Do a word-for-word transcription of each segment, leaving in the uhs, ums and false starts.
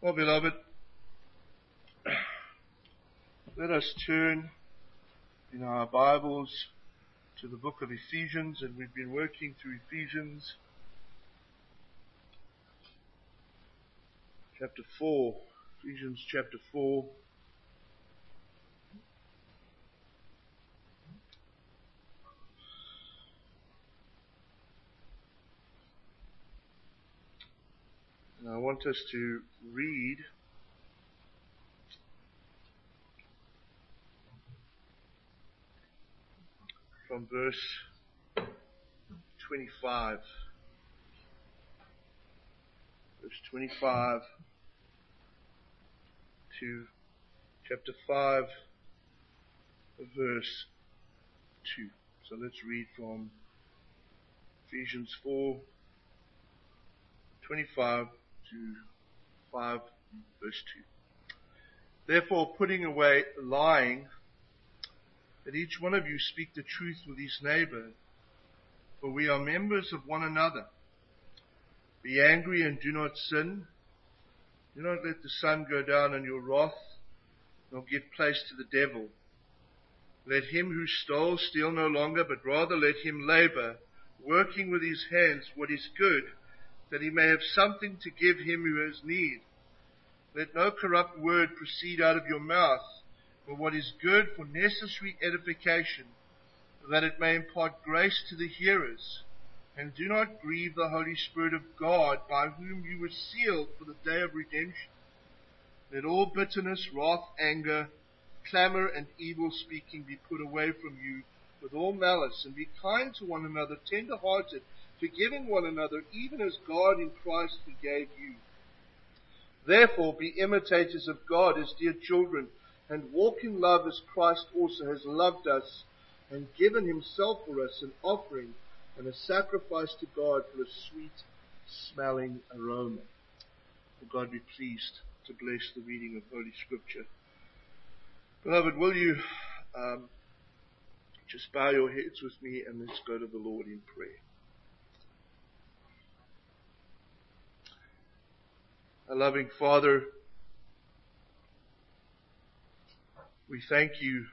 Well, beloved, let us turn in our Bibles to the book of Ephesians, and we've been working through Ephesians chapter four. Ephesians chapter four. And I want us to read from verse twenty-five. Verse twenty-five to chapter five, verse two. So let's read from Ephesians four, twenty-five to five, verse two. Therefore, putting away lying, let each one of you speak the truth with his neighbor, for we are members of one another. Be angry and do not sin. Do not let the sun go down on your wrath, nor give place to the devil. Let him who stole steal no longer, but rather let him labor, working with his hands what is good, that he may have something to give him who has need. Let no corrupt word proceed out of your mouth, but what is good for necessary edification, that it may impart grace to the hearers. And do not grieve the Holy Spirit of God, by whom you were sealed for the day of redemption. Let all bitterness, wrath, anger, clamor, and evil speaking be put away from you with all malice, and be kind to one another, tender-hearted, forgiving one another, even as God in Christ forgave you. Therefore be imitators of God as dear children, and walk in love as Christ also has loved us, and given himself for us an offering and a sacrifice to God for a sweet-smelling aroma. May God be pleased to bless the reading of Holy Scripture. Beloved, will you um, just bow your heads with me, and let's go to the Lord in prayer. Our loving Father, we thank you.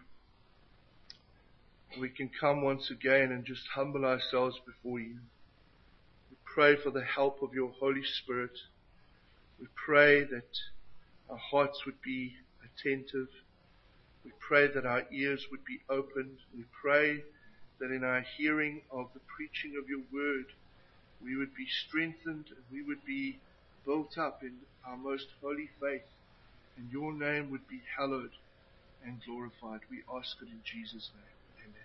We can come once again and just humble ourselves before you. We pray for the help of your Holy Spirit. We pray that our hearts would be attentive. We pray that our ears would be opened. We pray that in our hearing of the preaching of your word, we would be strengthened and we would be built up in our most holy faith, and your name would be hallowed and glorified. We ask it in Jesus' name. Amen.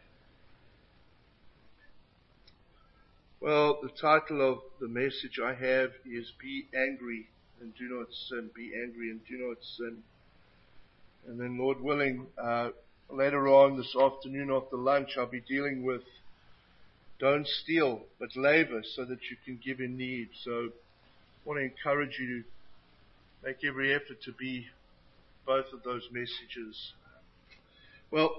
Well, the title of the message I have is Be Angry and Do Not Sin. Be angry and do not sin. And then, Lord willing, uh, later on this afternoon after lunch, I'll be dealing with don't steal, but labor so that you can give in need. So I want to encourage you to make every effort to be both of those messages. Well,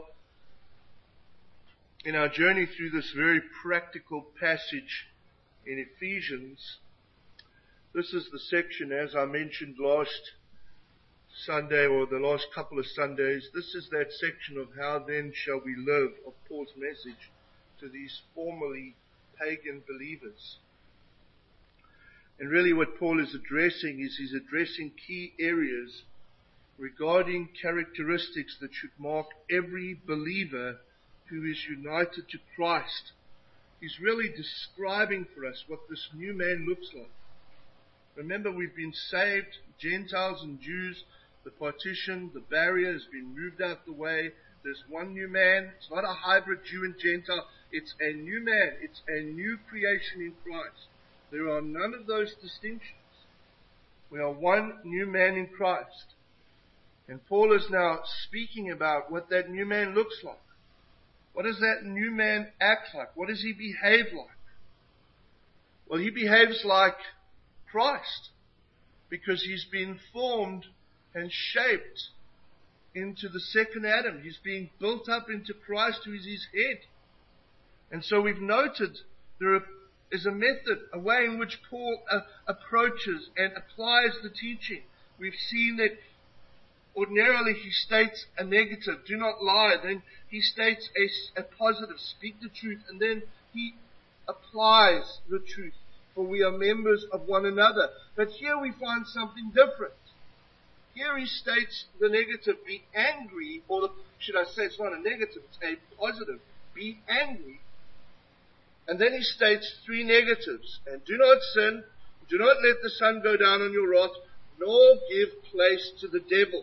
in our journey through this very practical passage in Ephesians, this is the section, as I mentioned last Sunday or the last couple of Sundays, this is that section of how then shall we live of Paul's message to these formerly pagan believers. And really what Paul is addressing is he's addressing key areas regarding characteristics that should mark every believer who is united to Christ. He's really describing for us what this new man looks like. Remember, we've been saved, Gentiles and Jews. The partition, the barrier has been moved out the way. There's one new man. It's not a hybrid Jew and Gentile. It's a new man. It's a new creation in Christ. There are none of those distinctions. We are one new man in Christ. And Paul is now speaking about what that new man looks like. What does that new man act like? What does he behave like? Well, he behaves like Christ, because he's been formed and shaped into the second Adam. He's being built up into Christ, who is his head. And so we've noted there is a method, a way in which Paul uh, approaches and applies the teaching. we've seen that ordinarily he states a negative, do not lie. Then he states a, a positive, speak the truth. And then he applies the truth, for we are members of one another. But here we find something different. Here he states the negative, be angry, or the, should I say it's not a negative, it's a positive, be angry. And then he states three negatives, and do not sin, do not let the sun go down on your wrath, nor give place to the devil.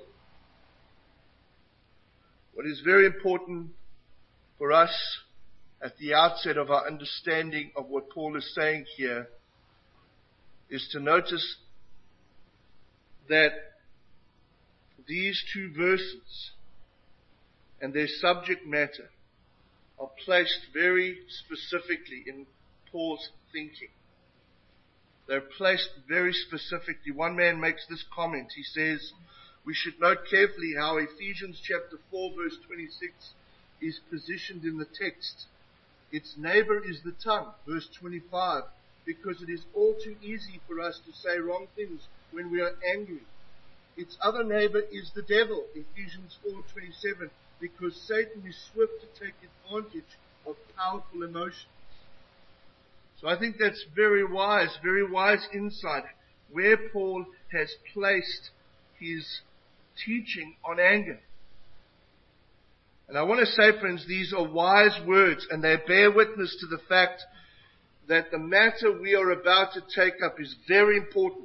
What is very important for us at the outset of our understanding of what Paul is saying here is to notice that these two verses and their subject matter are placed very specifically in Paul's thinking. They're placed very specifically. One man makes this comment. He says, we should note carefully how Ephesians chapter four verse twenty-six is positioned in the text. Its neighbor is the tongue, verse twenty-five, because it is all too easy for us to say wrong things when we are angry. Its other neighbor is the devil, Ephesians four twenty-seven, because Satan is swift to take advantage of powerful emotions. So I think that's very wise, very wise insight, where Paul has placed his teaching on anger. And I want to say, friends, these are wise words, and they bear witness to the fact that the matter we are about to take up is very important.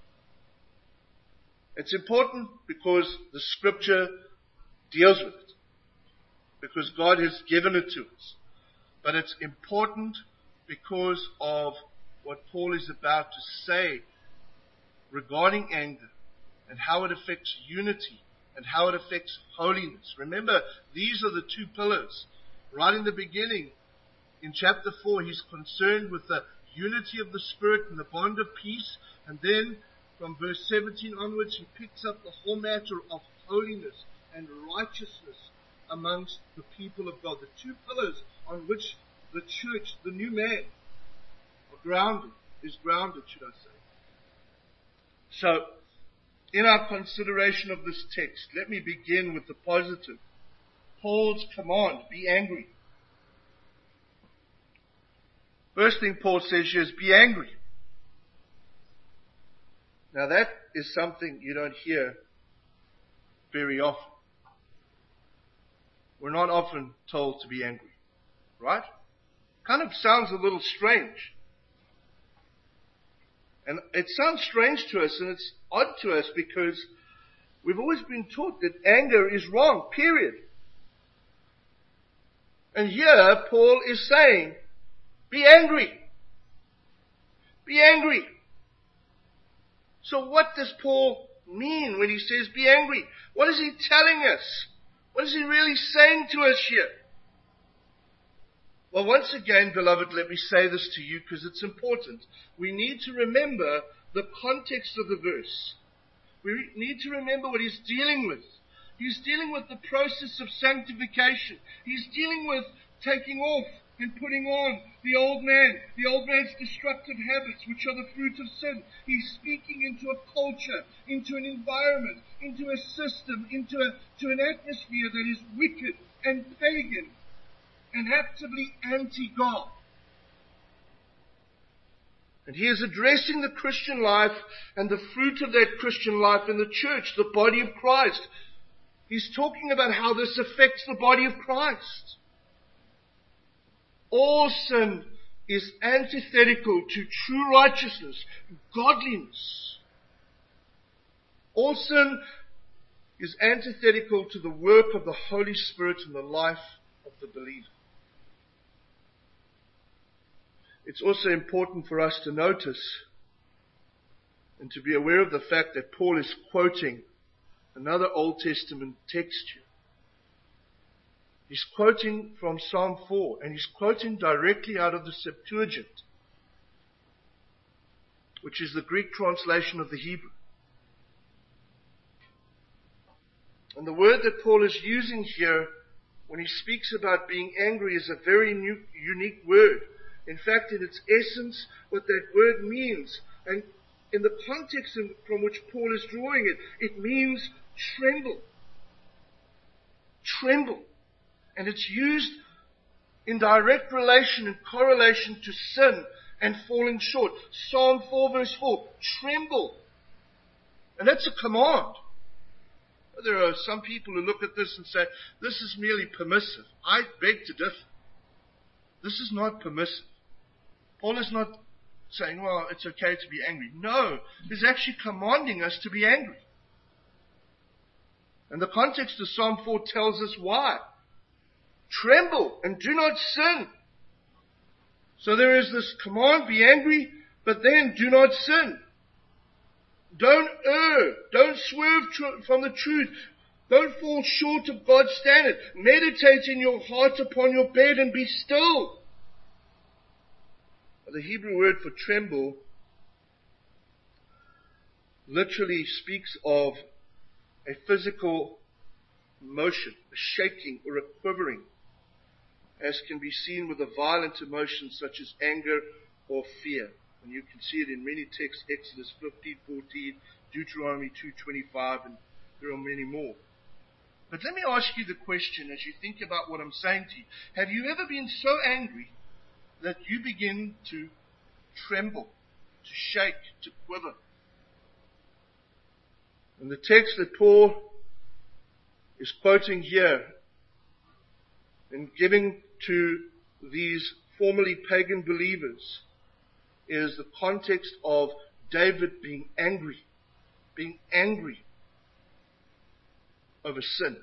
It's important because the Scripture deals with it, because God has given it to us. But it's important because of what Paul is about to say regarding anger and how it affects unity and how it affects holiness. Remember, these are the two pillars. Right in the beginning, in chapter four, he's concerned with the unity of the Spirit and the bond of peace. And then from verse seventeen onwards, he picks up the whole matter of holiness and righteousness amongst the people of God. The two pillars on which the church, the new man, are grounded, is grounded, should I say. So, in our consideration of this text, let me begin with the positive. Paul's command, be angry. First thing Paul says here is, be angry. Now that is something you don't hear very often. We're not often told to be angry, right? Kind of sounds a little strange. And it sounds strange to us, and it's odd to us because we've always been taught that anger is wrong, period. And here Paul is saying, be angry. Be angry. So what does Paul mean when he says be angry? What is he telling us? What is he really saying to us here? Well, once again, beloved, let me say this to you because it's important. We need to remember the context of the verse. We need to remember what he's dealing with. He's dealing with the process of sanctification. He's dealing with taking off and putting on the old man, the old man's destructive habits, which are the fruit of sin. He's speaking into a culture, into an environment, into a system, into a, to an atmosphere that is wicked and pagan and actively anti-God. And he is addressing the Christian life and the fruit of that Christian life in the church, the body of Christ. He's talking about how this affects the body of Christ. All sin is antithetical to true righteousness, godliness. All sin is antithetical to the work of the Holy Spirit in the life of the believer. It's also important for us to notice and to be aware of the fact that Paul is quoting another Old Testament text here. He's quoting from Psalm four, and he's quoting directly out of the Septuagint, which is the Greek translation of the Hebrew. And the word that Paul is using here when he speaks about being angry is a very new, unique word. In fact, in its essence, what that word means, and in the context from which Paul is drawing it, it means tremble. Tremble. And it's used in direct relation and correlation to sin and falling short. Psalm four verse four, tremble. And that's a command. There are some people who look at this and say, this is merely permissive. I beg to differ. This is not permissive. Paul is not saying, well, it's okay to be angry. No, he's actually commanding us to be angry. And the context of Psalm four tells us why. Tremble and do not sin. So there is this command, be angry, but then do not sin. Don't err. Don't swerve tr- from the truth. Don't fall short of God's standard. Meditate in your heart upon your bed and be still. The Hebrew word for tremble literally speaks of a physical motion, a shaking or a quivering, as can be seen with a violent emotion such as anger or fear. And you can see it in many texts, Exodus fifteen fourteen, Deuteronomy two twenty-five, and there are many more. But let me ask you the question as you think about what I'm saying to you. Have you ever been so angry that you begin to tremble, to shake, to quiver? And the text that Paul is quoting here and giving to these formerly pagan believers is the context of David being angry, being angry over sin.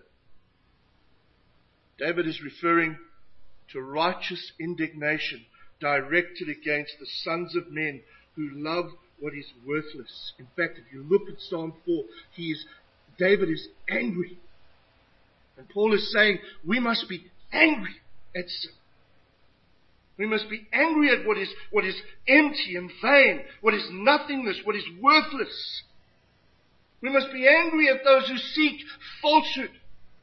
David is referring to righteous indignation directed against the sons of men who love what is worthless. In fact, if you look at Psalm four, he is, David is angry. And Paul is saying we must be angry at sin. We must be angry at what is, what is empty and vain, what is nothingness, what is worthless. We must be angry at those who seek falsehood.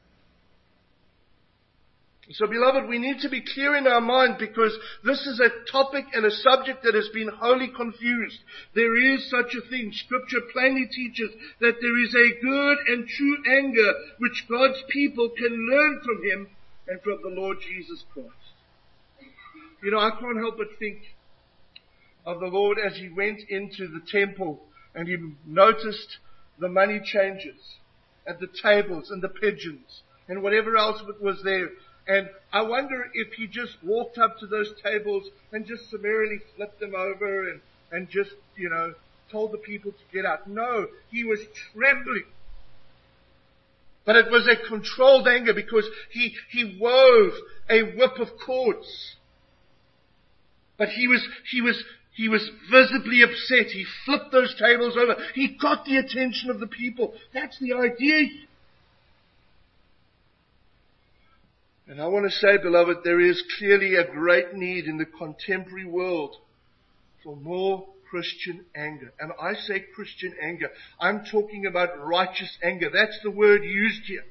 So, beloved, we need to be clear in our mind because this is a topic and a subject that has been wholly confused. There is such a thing. Scripture plainly teaches that there is a good and true anger which God's people can learn from Him and from the Lord Jesus Christ. You know, I can't help but think of the Lord as He went into the temple and He noticed the money changers and the tables and the pigeons and whatever else was there. And I wonder if He just walked up to those tables and just summarily flipped them over and, and just, you know, told the people to get out. No, He was trembling. But it was a controlled anger because He, he wove a whip of cords. But He was, He was, He was visibly upset. He flipped those tables over. He got the attention of the people. That's the idea. And I want to say, beloved, there is clearly a great need in the contemporary world for more Christian anger. And I say Christian anger. I'm talking about righteous anger. That's the word used here.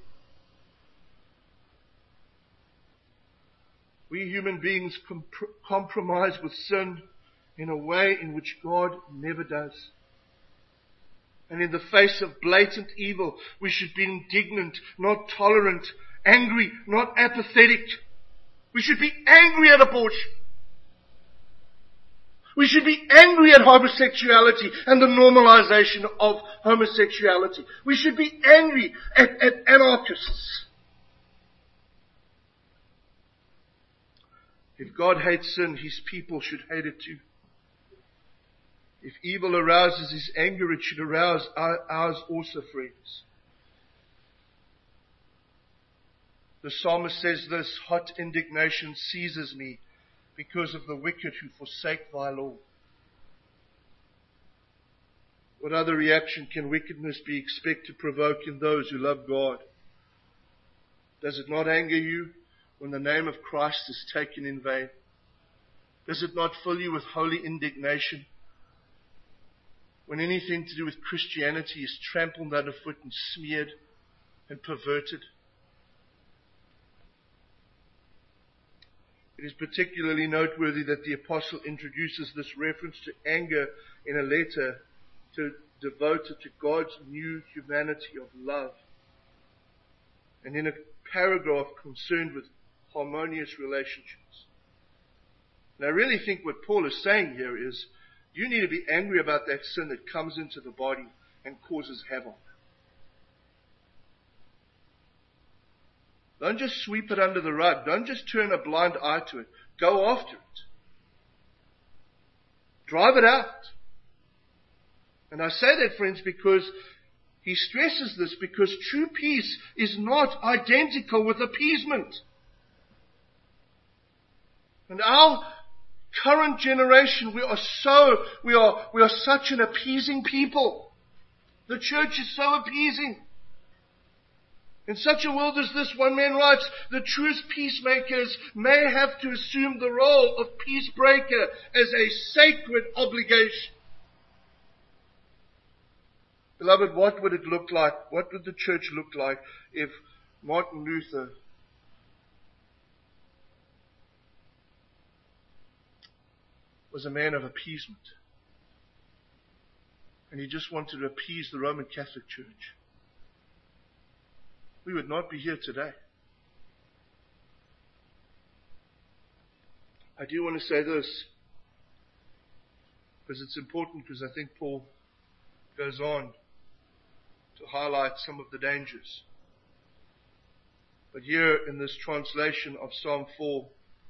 We human beings comp- compromise with sin in a way in which God never does. And in the face of blatant evil, we should be indignant, not tolerant, angry, not apathetic. We should be angry at abortion. We should be angry at homosexuality and the normalization of homosexuality. We should be angry at, at anarchists. If God hates sin, His people should hate it too. If evil arouses His anger, it should arouse ours also, friends. The psalmist says this, hot indignation seizes me because of the wicked who forsake thy law. What other reaction can wickedness be expected to provoke in those who love God? Does it not anger you when the name of Christ is taken in vain? Does it not fill you with holy indignation when anything to do with Christianity is trampled underfoot and smeared and perverted? It is particularly noteworthy that the apostle introduces this reference to anger in a letter to devoted to God's new humanity of love. And in a paragraph concerned with harmonious relationships. And I really think what Paul is saying here is, you need to be angry about that sin that comes into the body and causes havoc. Don't just sweep it under the rug. Don't just turn a blind eye to it. Go after it. Drive it out. And I say that, friends, because he stresses this, because true peace is not identical with appeasement. And our current generation, we are so, we are, we are such an appeasing people. The church is so appeasing. In such a world as this, one man writes, the truest peacemakers may have to assume the role of peacebreaker as a sacred obligation. Beloved, what would it look like? What would the church look like if Martin Luther was a man of appeasement? And he just wanted to appease the Roman Catholic Church. We would not be here today. I do want to say this, because it's important, because I think Paul goes on to highlight some of the dangers. But here in this translation of Psalm four,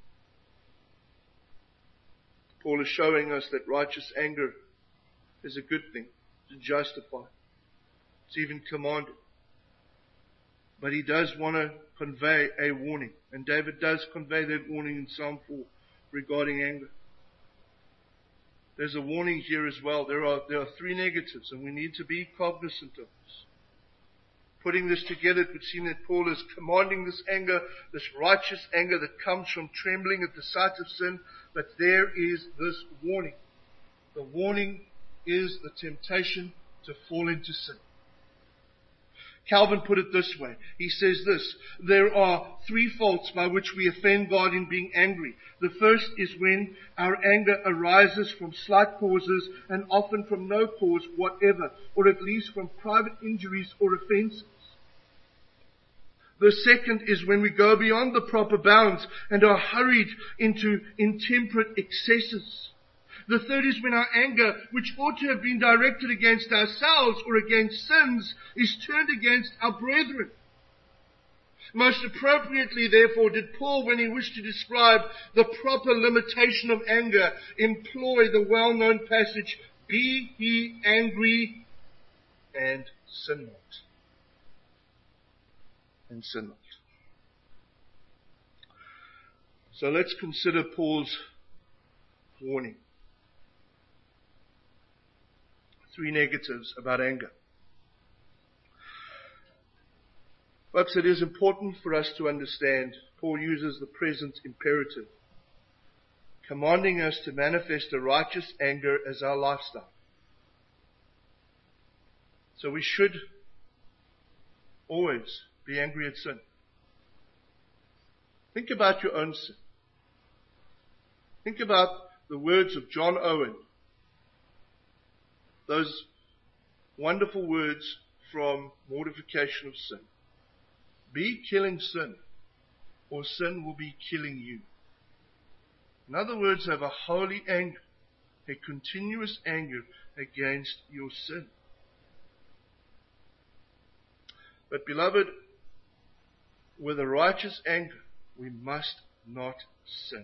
Paul is showing us that righteous anger is a good thing. It's justified. It's even commanded. But he does want to convey a warning. And David does convey that warning in Psalm four regarding anger. There's a warning here as well. There are, there are three negatives, and we need to be cognizant of this. Putting this together, it would seem that Paul is commanding this anger, this righteous anger that comes from trembling at the sight of sin. But there is this warning. The warning is the temptation to fall into sin. Calvin put it this way. He says this: there are three faults by which we offend God in being angry. The first is when our anger arises from slight causes and often from no cause whatever, or at least from private injuries or offenses. The second is when we go beyond the proper bounds and are hurried into intemperate excesses. The third is when our anger, which ought to have been directed against ourselves or against sins, is turned against our brethren. Most appropriately, therefore, did Paul, when he wished to describe the proper limitation of anger, employ the well-known passage, "Be ye angry and sin not." And sin not. So let's consider Paul's warning. Three negatives about anger. Folks, it is important for us to understand Paul uses the present imperative, commanding us to manifest a righteous anger as our lifestyle. So we should always be angry at sin. Think about your own sin. Think about the words of John Owen. Those wonderful words from Mortification of Sin. Be killing sin, or sin will be killing you. In other words, have a holy anger, a continuous anger against your sin. But beloved, with a righteous anger, we must not sin.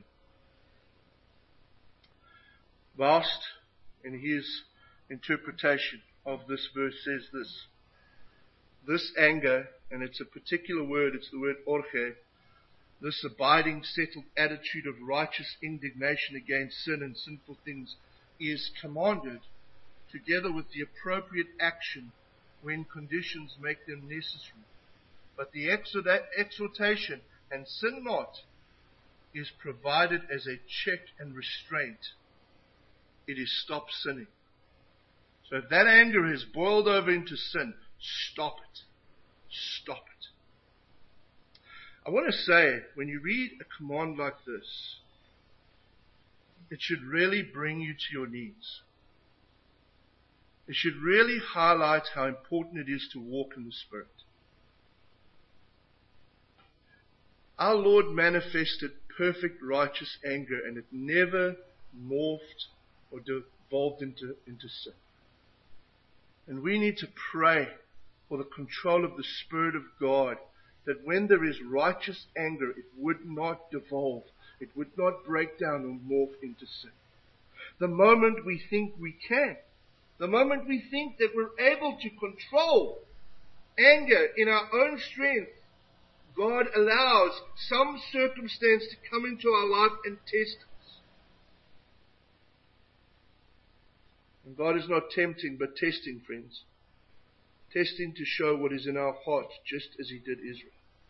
Vast, in his interpretation of this verse, says this: this anger, and it's a particular word, it's the word orche, this abiding, settled attitude of righteous indignation against sin and sinful things, is commanded together with the appropriate action when conditions make them necessary. But the exhortation, and sin not, is provided as a check and restraint. It is stop sinning. So if that anger has boiled over into sin, stop it. Stop it. I want to say, when you read a command like this, it should really bring you to your knees. It should really highlight how important it is to walk in the Spirit. Our Lord manifested perfect righteous anger, and it never morphed or devolved into, into sin. And we need to pray for the control of the Spirit of God, that when there is righteous anger, it would not devolve, it would not break down or morph into sin. The moment we think we can, the moment we think that we're able to control anger in our own strength, God allows some circumstance to come into our life and test us. And God is not tempting, but testing, friends. Testing to show what is in our hearts, just as He did Israel.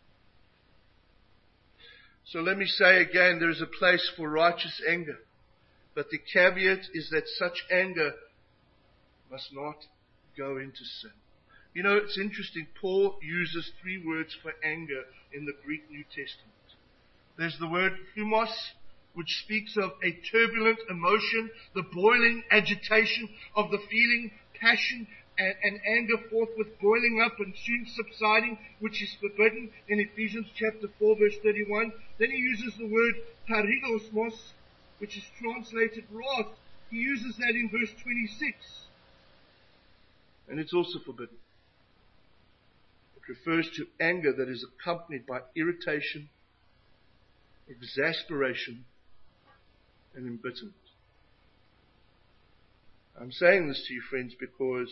So let me say again, there is a place for righteous anger. But the caveat is that such anger must not go into sin. You know, it's interesting. Paul uses three words for anger in the Greek New Testament. There's the word thumos, which speaks of a turbulent emotion, the boiling agitation of the feeling, passion, and, and anger forthwith boiling up and soon subsiding, which is forbidden in Ephesians chapter four, verse thirty-one. Then he uses the word parigosmos, which is translated wrath. He uses that in verse twenty-six. And it's also forbidden. It refers to anger that is accompanied by irritation, exasperation, and embitterment. I'm saying this to you, friends, because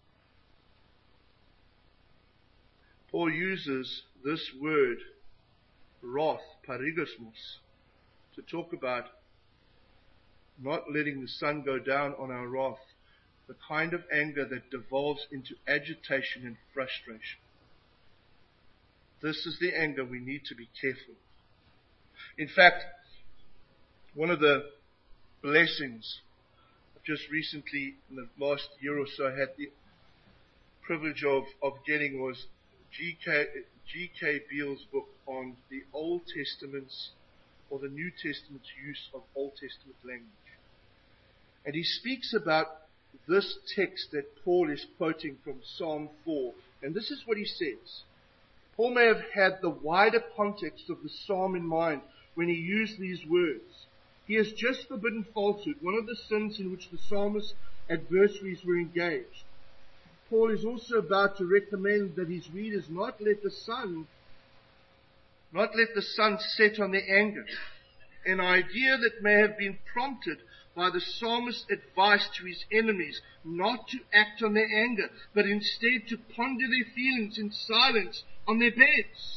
Paul uses this word, wrath, parigosmos, to talk about not letting the sun go down on our wrath, the kind of anger that devolves into agitation and frustration. This is the anger we need to be careful of. In fact, one of the blessings I've just recently, in the last year or so, had the privilege of, of getting was G K G K Beale's book on the Old Testament's or the New Testament's use of Old Testament language. And he speaks about this text that Paul is quoting from Psalm four. And this is what he says. Paul may have had the wider context of the psalm in mind when he used these words. He has just forbidden falsehood, one of the sins in which the psalmist's adversaries were engaged. Paul is also about to recommend that his readers not let the sun, not let the sun set on their anger. An idea that may have been prompted by the psalmist's advice to his enemies not to act on their anger, but instead to ponder their feelings in silence on their beds.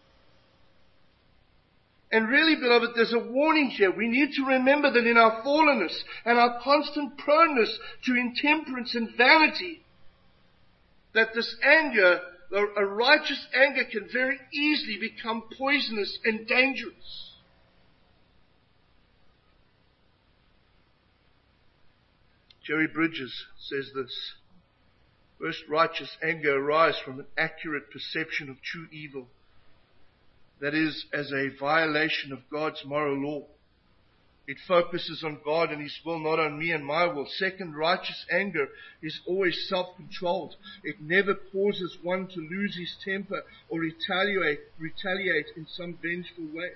And really, beloved, there's a warning here. We need to remember that in our fallenness and our constant proneness to intemperance and vanity, that this anger, a righteous anger, can very easily become poisonous and dangerous. Jerry Bridges says this: first, righteous anger arises from an accurate perception of true evil. That is, as a violation of God's moral law. It focuses on God and His will, not on me and my will. Second, righteous anger is always self-controlled. It never causes one to lose his temper or retaliate, retaliate in some vengeful way.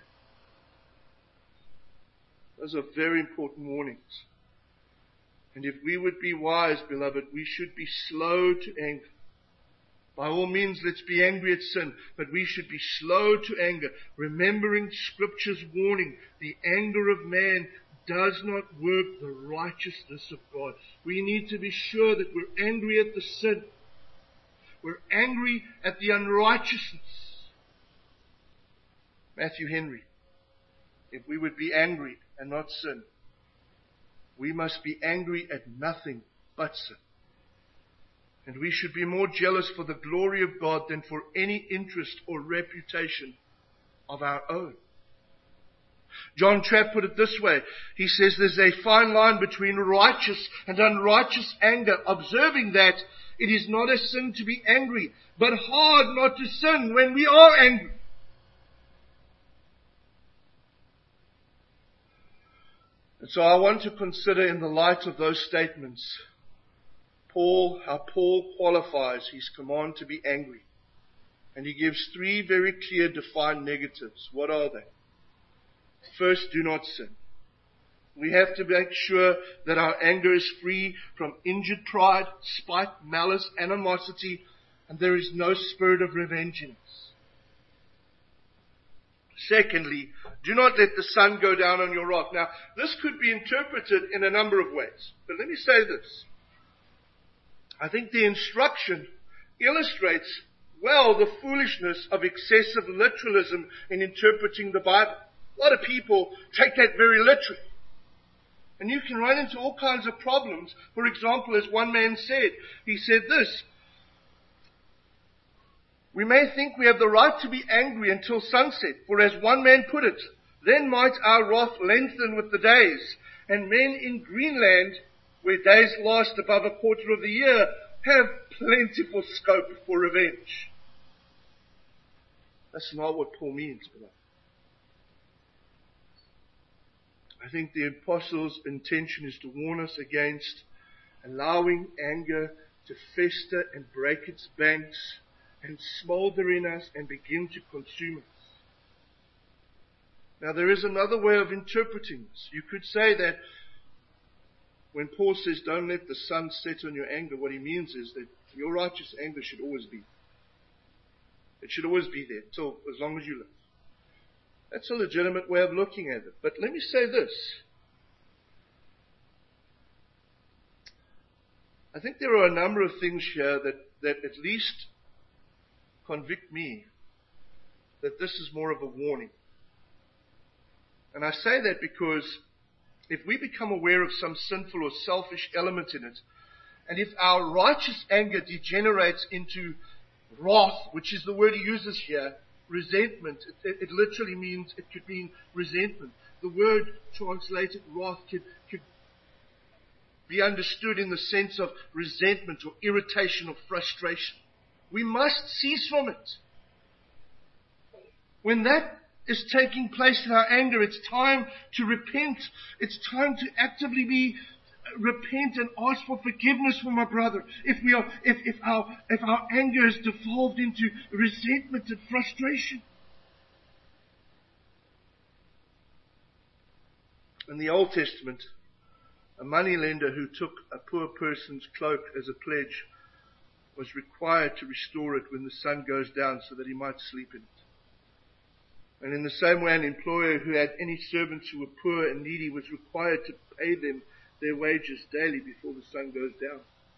Those are very important warnings. And if we would be wise, beloved, we should be slow to anger. By all means, let's be angry at sin, but we should be slow to anger, remembering Scripture's warning. The anger of man does not work the righteousness of God. We need to be sure that we're angry at the sin. We're angry at the unrighteousness. Matthew Henry, if we would be angry and not sin, we must be angry at nothing but sin. And we should be more jealous for the glory of God than for any interest or reputation of our own. John Trapp put it this way. He says there's a fine line between righteous and unrighteous anger, observing that it is not a sin to be angry, but hard not to sin when we are angry. And so I want to consider, in the light of those statements, Paul, how Paul qualifies his command to be angry. And he gives three very clear defined negatives. What are they? First, do not sin. We have to make sure that our anger is free from injured pride, spite, malice, animosity, and there is no spirit of revenge in us. Secondly, do not let the sun go down on your wrath. Now, this could be interpreted in a number of ways. But let me say this. I think the instruction illustrates well the foolishness of excessive literalism in interpreting the Bible. A lot of people take that very literally. And you can run into all kinds of problems. For example, as one man said, he said this: we may think we have the right to be angry until sunset, for as one man put it, then might our wrath lengthen with the days, and men in Greenland, where days last above a quarter of the year, have plentiful scope for revenge. That's not what Paul means, beloved. I think the apostle's intention is to warn us against allowing anger to fester and break its banks and smolder in us and begin to consume us. Now, there is another way of interpreting this. You could say that when Paul says, don't let the sun set on your anger, what he means is that your righteous anger should always be. It should always be there, till as long as you live. That's a legitimate way of looking at it. But let me say this. I think there are a number of things here that, that at least convict me that this is more of a warning. And I say that because if we become aware of some sinful or selfish element in it, and if our righteous anger degenerates into wrath, which is the word he uses here, resentment, it, it, it literally means, it could mean resentment. The word translated wrath could, could be understood in the sense of resentment or irritation or frustration. We must cease from it. When that is taking place in our anger, it's time to repent. It's time to actively be repent and ask for forgiveness from our brother. If we are, if, if our, if our anger is devolved into resentment and frustration. In the Old Testament, a moneylender who took a poor person's cloak as a pledge was required to restore it when the sun goes down so that he might sleep in it. And in the same way, an employer who had any servants who were poor and needy was required to pay them their wages daily before the sun goes down.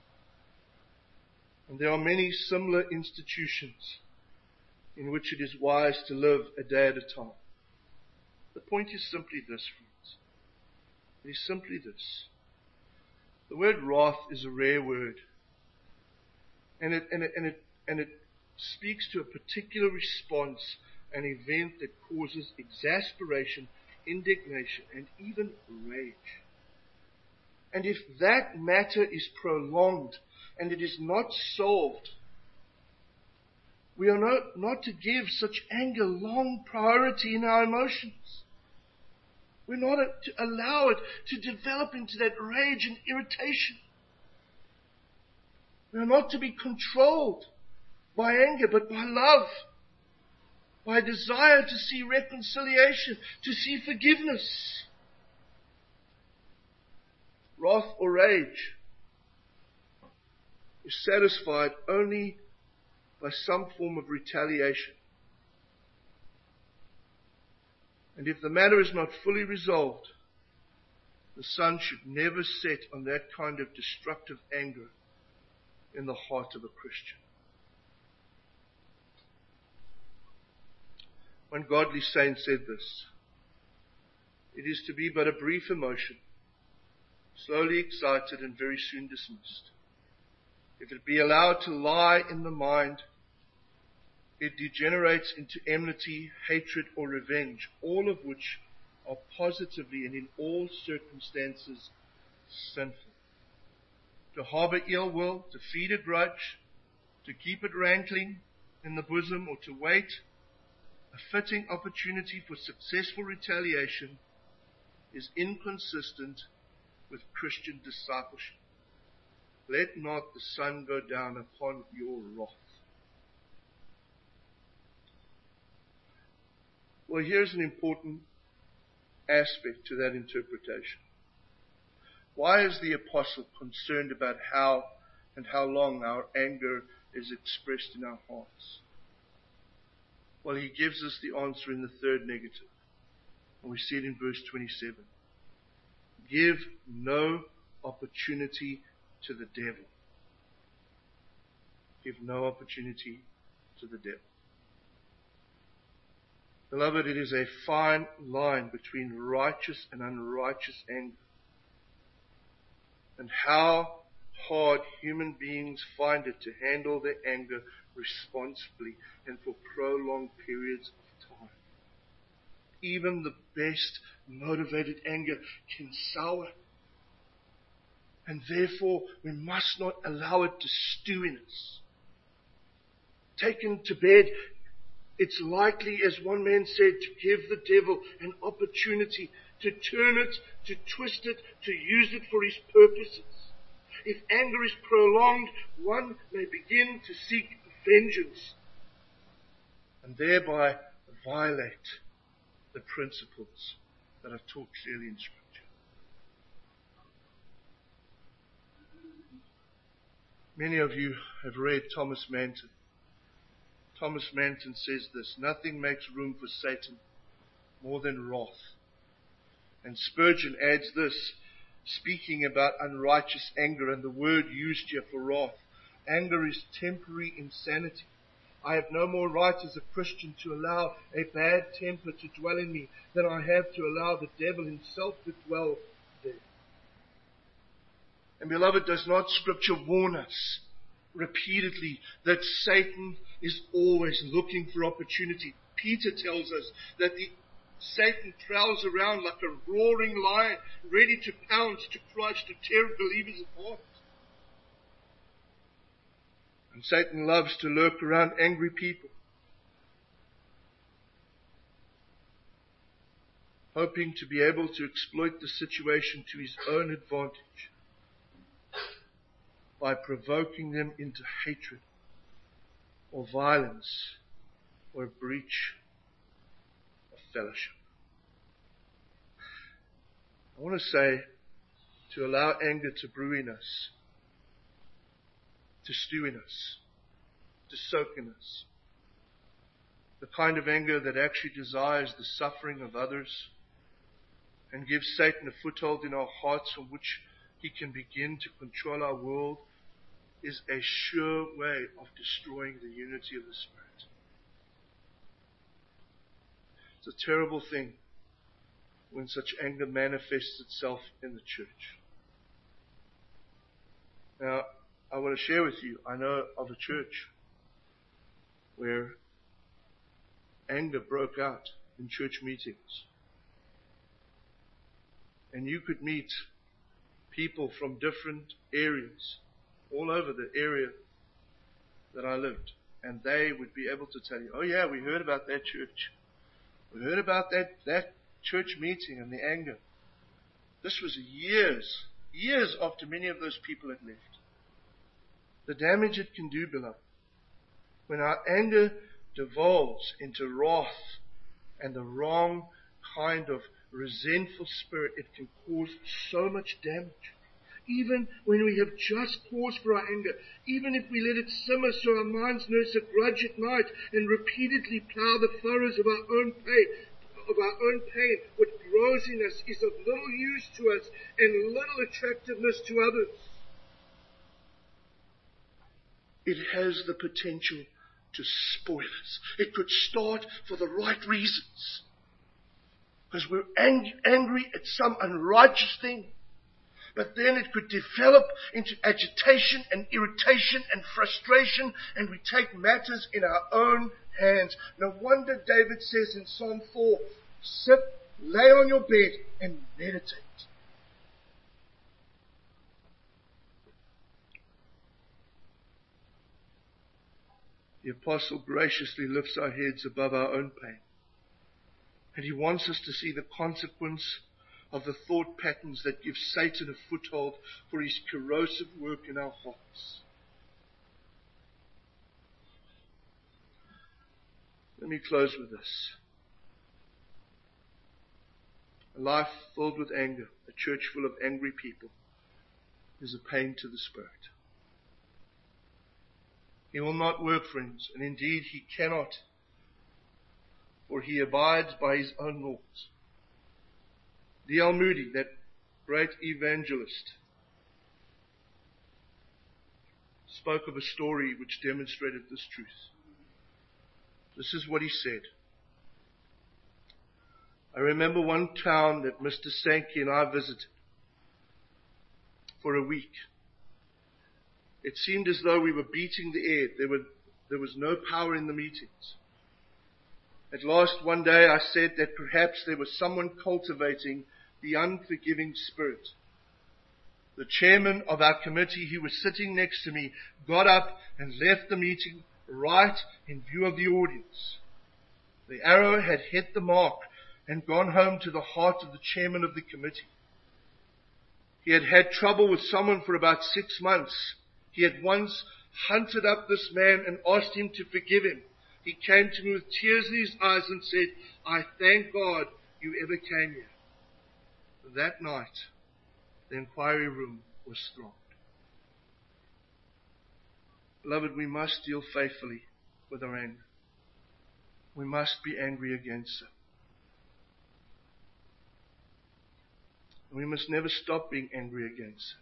And there are many similar institutions in which it is wise to live a day at a time. The point is simply this, friends. It is simply this. The word wrath is a rare word. And it, and it, and it, and it speaks to a particular response, an event that causes exasperation, indignation, and even rage. And if that matter is prolonged and it is not solved, we are not, not to give such anger long priority in our emotions. We're not to allow it to develop into that rage and irritation. We are not to be controlled by anger, but by love, by a desire to see reconciliation, to see forgiveness. Wrath or rage is satisfied only by some form of retaliation. And if the matter is not fully resolved, the sun should never set on that kind of destructive anger in the heart of a Christian. One godly saint said this: it is to be but a brief emotion, slowly excited and very soon dismissed. If it be allowed to lie in the mind, it degenerates into enmity, hatred, or revenge, all of which are positively and in all circumstances sinful. To harbor ill will, to feed a grudge, to keep it rankling in the bosom, or to wait a fitting opportunity for successful retaliation is inconsistent with Christian discipleship. let not the sun go down upon your wrath. Well, here's an important aspect to that interpretation. Why is the apostle concerned about how and how long our anger is expressed in our hearts? Well, he gives us the answer in the third negative. And we see it in verse twenty-seven. Give no opportunity to the devil. Give no opportunity to the devil. Beloved, it is a fine line between righteous and unrighteous anger. And how hard human beings find it to handle their anger responsibly and for prolonged periods of time. Even the best motivated anger can sour. And therefore, we must not allow it to stew in us. Taken to bed, it's likely, as one man said, to give the devil an opportunity to turn it, to twist it, to use it for his purposes. If anger is prolonged, one may begin to seek vengeance and thereby violate the principles that are taught clearly in Scripture. Many of you have read Thomas Manton. Thomas Manton says this: nothing makes room for Satan more than wrath. And Spurgeon adds this, speaking about unrighteous anger and the word used here for wrath. Anger is temporary insanity. I have no more right as a Christian to allow a bad temper to dwell in me than I have to allow the devil himself to dwell there. And beloved, does not Scripture warn us repeatedly that Satan is always looking for opportunity? Peter tells us that the Satan prowls around like a roaring lion, ready to pounce, to crush, to tear believers apart. And Satan loves to lurk around angry people, hoping to be able to exploit the situation to his own advantage by provoking them into hatred or violence or a breach of fellowship. I want to say, to allow anger to brew in us, to stew in us, to soak in us, the kind of anger that actually desires the suffering of others and gives Satan a foothold in our hearts from which he can begin to control our world, is a sure way of destroying the unity of the Spirit. It's a terrible thing when such anger manifests itself in the church. Now, I want to share with you, I know of a church where anger broke out in church meetings. And you could meet people from different areas, all over the area that I lived. And they would be able to tell you, oh yeah, we heard about that church. We heard about that, that church meeting and the anger. This was years, years after many of those people had left. The damage it can do, beloved, when our anger devolves into wrath and the wrong kind of resentful spirit, it can cause so much damage. Even when we have just cause for our anger, even if we let it simmer so our minds nurse a grudge at night and repeatedly plow the furrows of our own pain, of our own pain, what grows in us is of little use to us and little attractiveness to others. It has the potential to spoil us. It could start for the right reasons, because we're ang- angry at some unrighteous thing. But then it could develop into agitation and irritation and frustration, and we take matters in our own hands. No wonder David says in Psalm four, sit, lay on your bed and meditate. The apostle graciously lifts our heads above our own pain. And he wants us to see the consequence of the thought patterns that give Satan a foothold for his corrosive work in our hearts. Let me close with this. A life filled with anger, a church full of angry people, is a pain to the spirit. He will not work, friends, and indeed he cannot, for he abides by his own laws. D L Moody, that great evangelist, spoke of a story which demonstrated this truth. This is what he said. I remember one town that Mister Sankey and I visited for a week. It seemed as though we were beating the air. There were, there was no power in the meetings. At last, one day, I said that perhaps there was someone cultivating the unforgiving spirit. The chairman of our committee, who was sitting next to me, got up and left the meeting right in view of the audience. The arrow had hit the mark and gone home to the heart of the chairman of the committee. He had had trouble with someone for about six months. He had once hunted up this man and asked him to forgive him. He came to me with tears in his eyes and said, I thank God you ever came here. That night, the inquiry room was thronged. Beloved, we must deal faithfully with our anger. We must be angry against sin. We must never stop being angry against sin.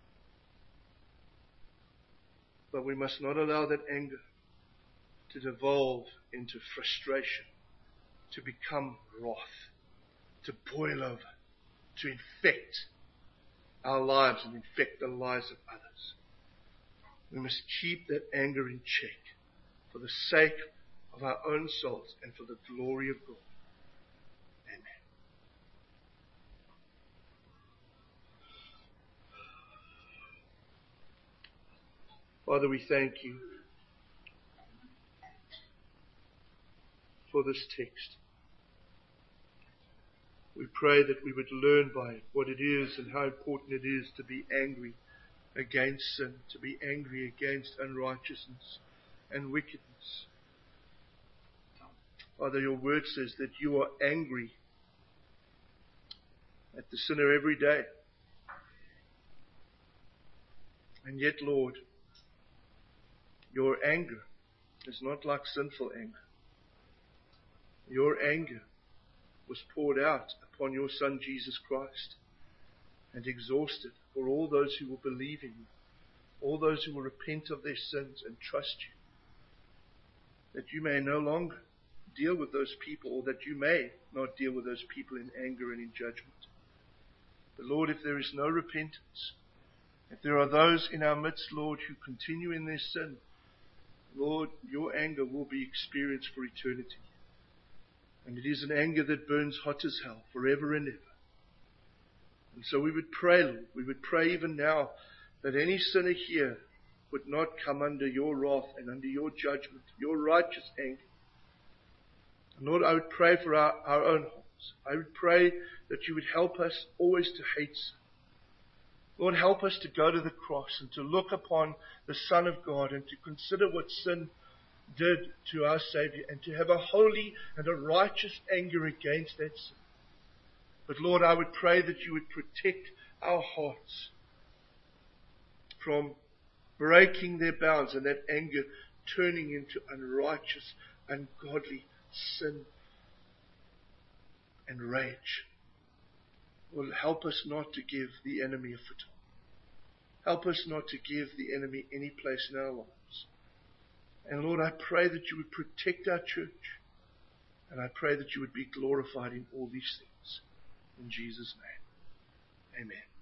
But we must not allow that anger to devolve into frustration, to become wrath, to boil over, to infect our lives and infect the lives of others. We must keep that anger in check for the sake of our own souls and for the glory of God. Amen. Father, we thank you for this text. We pray that we would learn by it what it is and how important it is to be angry against sin, to be angry against unrighteousness and wickedness. Father, your word says that you are angry at the sinner every day. And yet, Lord, your anger is not like sinful anger. Your anger was poured out upon your Son Jesus Christ and exhausted for all those who will believe in you, all those who will repent of their sins and trust you, that you may no longer deal with those people, or that you may not deal with those people in anger and in judgment. But Lord, if there is no repentance, if there are those in our midst, Lord, who continue in their sin, Lord, your anger will be experienced for eternity. And it is an anger that burns hot as hell, forever and ever. And so we would pray, Lord, we would pray even now that any sinner here would not come under your wrath and under your judgment, your righteous anger. And Lord, I would pray for our, our own hearts. I would pray that you would help us always to hate sin. Lord, help us to go to the cross and to look upon the Son of God and to consider what sin did to our Savior and to have a holy and a righteous anger against that sin. But Lord, I would pray that you would protect our hearts from breaking their bounds and that anger turning into unrighteous, ungodly sin and rage. Lord, help us not to give the enemy a foothold. Help us not to give the enemy any place in our lives. And Lord, I pray that you would protect our church. And I pray that you would be glorified in all these things. In Jesus' name, amen.